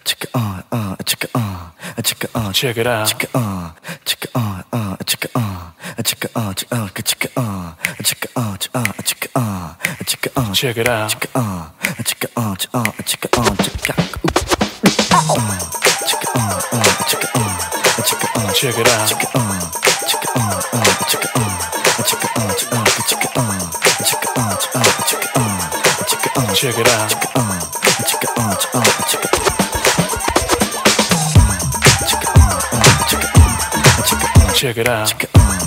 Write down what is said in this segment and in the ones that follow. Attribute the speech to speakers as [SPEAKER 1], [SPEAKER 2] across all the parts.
[SPEAKER 1] Check it out. Check it out. Check it out. Check it out. Check it out.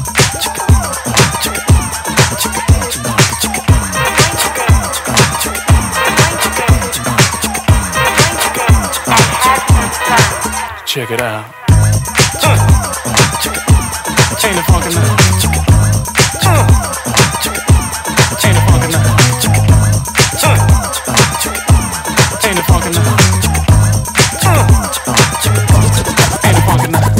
[SPEAKER 1] Check it out. Ain't it funky now? Ain't it funky now? Ain't it funky now? Ain't it funky now?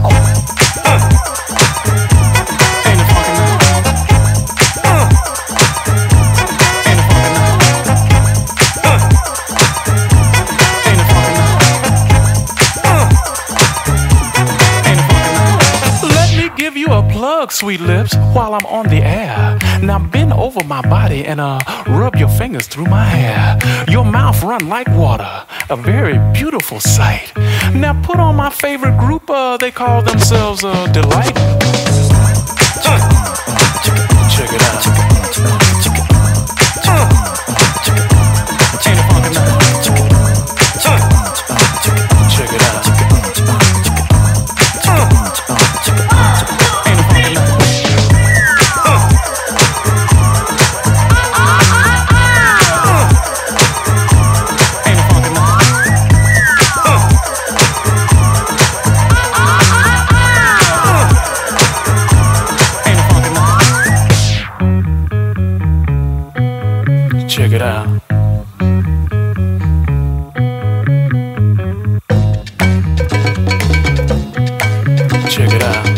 [SPEAKER 1] Sweet lips, while I'm on the air. Now bend over my body and rub your fingers through my hair. Your mouth run like water, a very beautiful sight. Now put on my favorite group, they call themselves Delight. Check it out. Ain't it funky now? Check it out. Check it out. Check it out.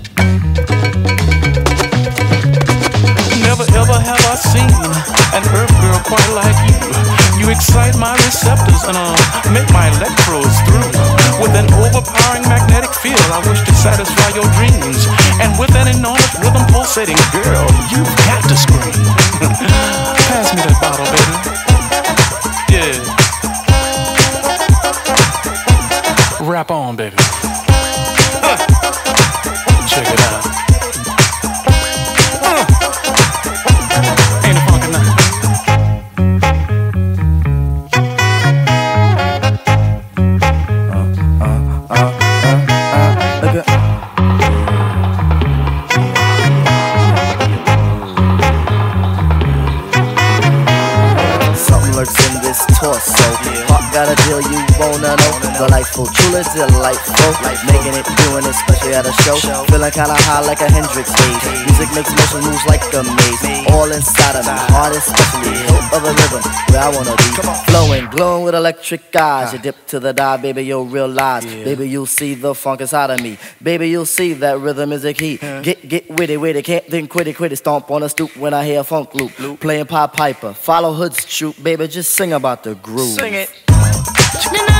[SPEAKER 1] Never ever have I seen an earth girl quite like you. You excite my receptors and make my electrodes through. With an overpowering magnetic field, I wish to satisfy your dreams. And with an enormous rhythm pulsating, girl, you've got to scream. Pass me that bottle, baby. Yeah. Rap on, baby. Check it out. Ain't it funky now?
[SPEAKER 2] In this torso, Pop got a deal you wanna know. Delightful, truly delightful. Making it, doing it, especially at a show. Feeling kinda high like a Hendrix stage. Music makes motion moves like a maze. All inside of me, heart especially. Hilt of the rhythm, where I wanna be. Flowing, glowing with electric eyes. You dip to the dive, baby, you'll realize. Baby, you'll see the funk inside of me. Baby, you'll see that rhythm is a key. Get witty, can't think quitty. Stomp on a stoop when I hear a funk loop. Playing Pied Piper, follow Hood's troop, baby, just sing about the groove.
[SPEAKER 3] Sing it.